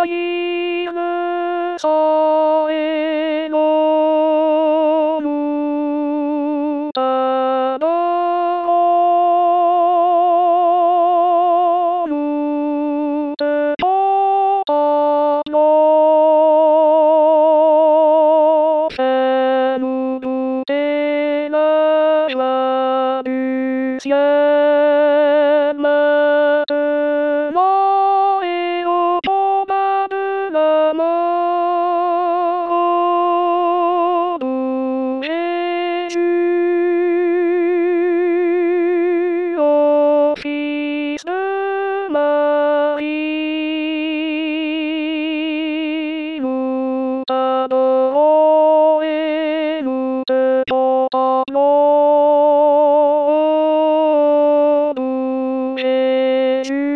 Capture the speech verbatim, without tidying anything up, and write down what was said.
いるさえのむただおむてとたのせぬぶてならるせまてまえをとばるなまおるえじゅオフィスまいぬたどえぬてとたのるえじゅ